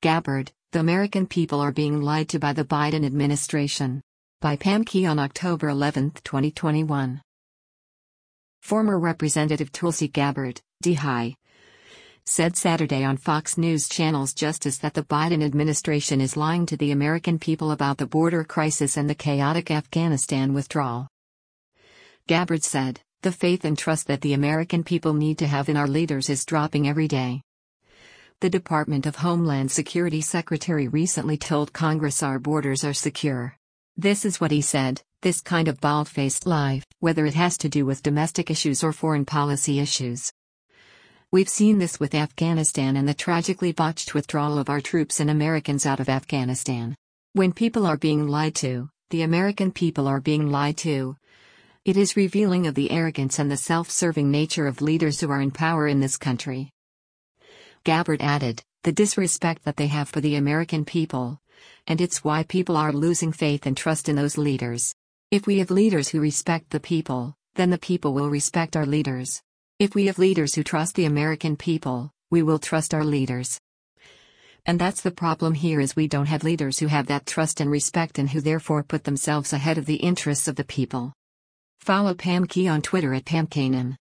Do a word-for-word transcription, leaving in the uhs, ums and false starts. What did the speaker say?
Gabbard, the American people are being lied to by the Biden administration. By Pam Key on October eleventh, twenty twenty-one. Former Representative Tulsi Gabbard, D H I, said Saturday on Fox News Channel's Justice that the Biden administration is lying to the American people about the border crisis and the chaotic Afghanistan withdrawal. Gabbard said, "The faith and trust that the American people need to have in our leaders is dropping every day." The Department of Homeland Security Secretary recently told Congress our borders are secure. This is what he said: "This kind of bald-faced lie, whether it has to do with domestic issues or foreign policy issues. We've seen this with Afghanistan and the tragically botched withdrawal of our troops and Americans out of Afghanistan. When people are being lied to, the American people are being lied to. It is revealing of the arrogance and the self-serving nature of leaders who are in power in this country." Gabbard added, "The disrespect that they have for the American people. And it's why people are losing faith and trust in those leaders. If we have leaders who respect the people, then the people will respect our leaders. If we have leaders who trust the American people, we will trust our leaders. And that's the problem here, is we don't have leaders who have that trust and respect and who therefore put themselves ahead of the interests of the people." Follow Pam Key on Twitter at Pam Kanan.